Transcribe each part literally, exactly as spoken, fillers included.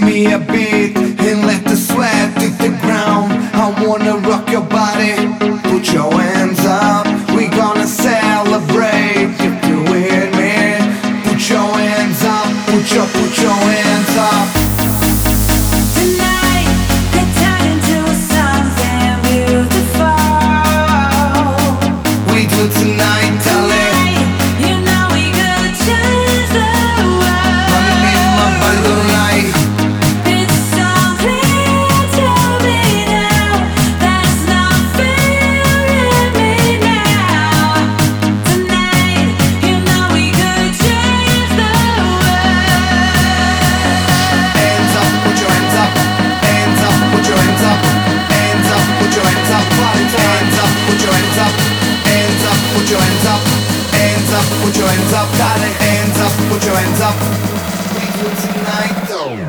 me a beat and let the sweat hit the ground. I wanna rock your body, put your hands up. We gonna celebrate if you're with me. Put your hands up, put your, put your hands up. Tonight, get turned into something beautiful. We do tonight, darling. Put your hands up, darling, hands up, put your hands up. We do it tonight, though.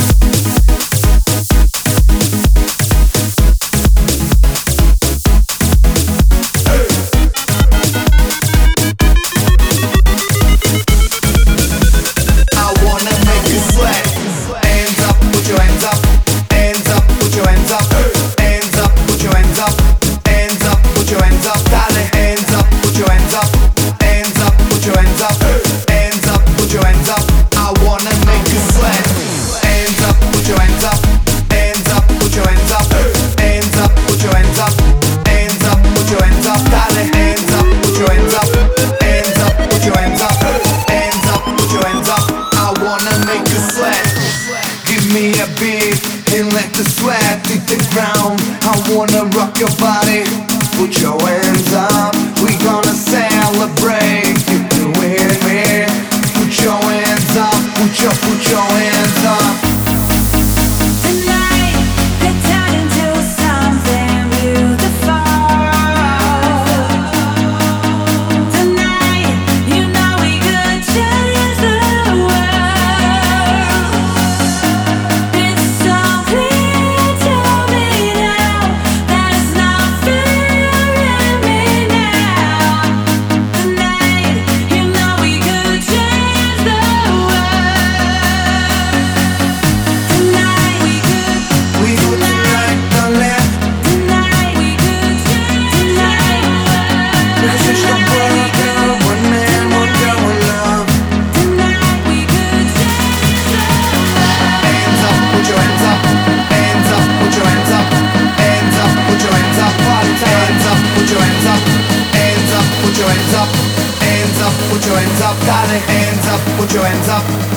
And let the sweat hit the ground. I wanna rock your body, put your hands up. We gonna celebrate if you're with me. Put your hands up, put your, put your hands up. Tonight, get turned into something beautiful. Tonight, you know we could change the world. It's so clear to me now. There's no fear in me now. Tonight, you know we could change the world. Tonight we could. We do tonight, darling. Tonight we could change. Tonight. Let's switch the world, girl. One man, one girl, one love. Tonight we could change the world. Hands up, put your hands up. Hands up, put your hands up. Hands up, put your hands up. Party time. Hands up, put your hands up. Hands up, put your hands up. Hands up, put your hands up. Darling, hands up, put your hands up.